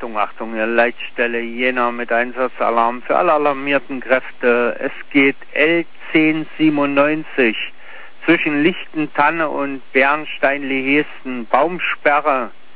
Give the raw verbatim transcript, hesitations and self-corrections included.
Achtung, Achtung, ihr Leitstelle Jena mit Einsatzalarm für alle alarmierten Kräfte. Es geht L zehn siebenundneunzig zwischen Lichtentanne und Bernstein-Lehesten. Baumsperre